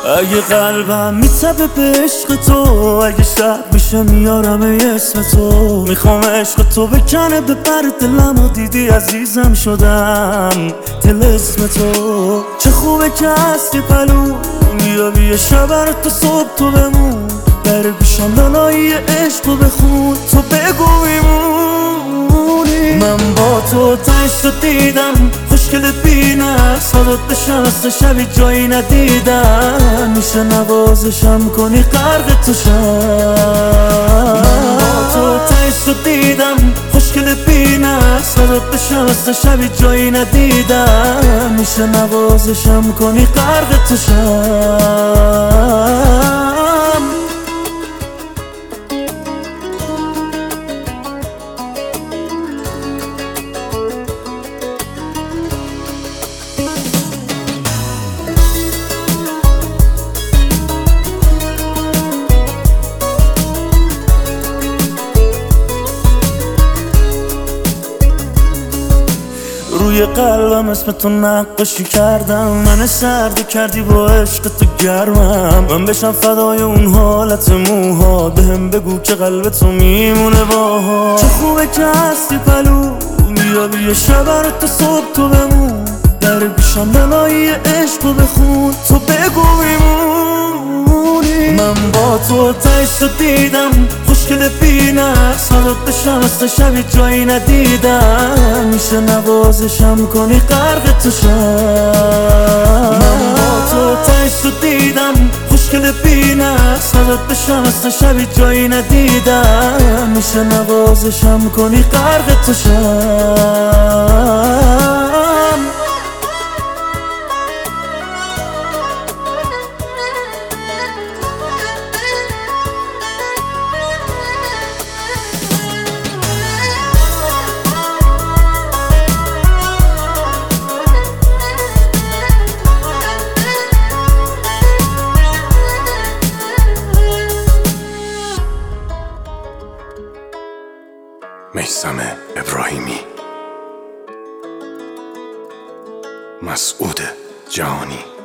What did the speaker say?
اگه قلبم میتبه به عشق تو، اگه شب میشه میارم اسم تو. میخوام عشق تو بکنه به پر دلمو، دیدی عزیزم شدم دل اسم تو. چه خوبه که هستی پلو، بیا یه شب تو صبح تو بمون. در گوشم نانایی عشق رو بخون، تو بگو میمونی. من با تو تنش رو دیدم، خوشگلت بینم صدات بشست شبی جایی ندیدم. میشه نوازشم کنی غرق تو شم. من با تو تنش رو دیدم، خوشگلت بینم صدات بشست شبی جایی ندیدم. میشه نوازشم کنی غرق تو شم. روی قلبم اسم تو نقاشی کردم، من سرد کردی با عشق تو گرمم. من بشم فدای اون حالت موها، بهم بگو که قلب تو میمونه باها. چه خوبه که هستی پلو، بیا شب تو صبح تو بمون. در گوشم نانایی عشق رو بخون، تو بگو میمونی. من با تو تنش رو دیدم، خوشگل بینم صدات بشست شبی جایی ندیدم. میشه نوازشم کنی غرق تو شم. من با تو تنش رو دیدم، خوشگل بینم صدات بشست شبی جایی ندیدم. میشه نوازشم کنی غرق تو شم. میثم ابراهیمی، مسعود جهانی.